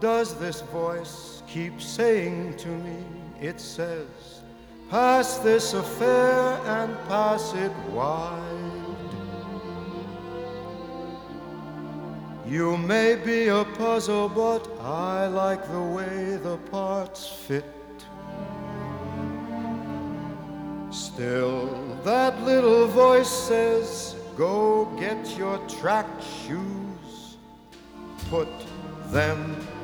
Does this voice keep saying to me? It says, pass this affair and pass it wide. You may be a puzzle, but I like the way the parts fit. Still, that little voice says, go get your track shoes, put them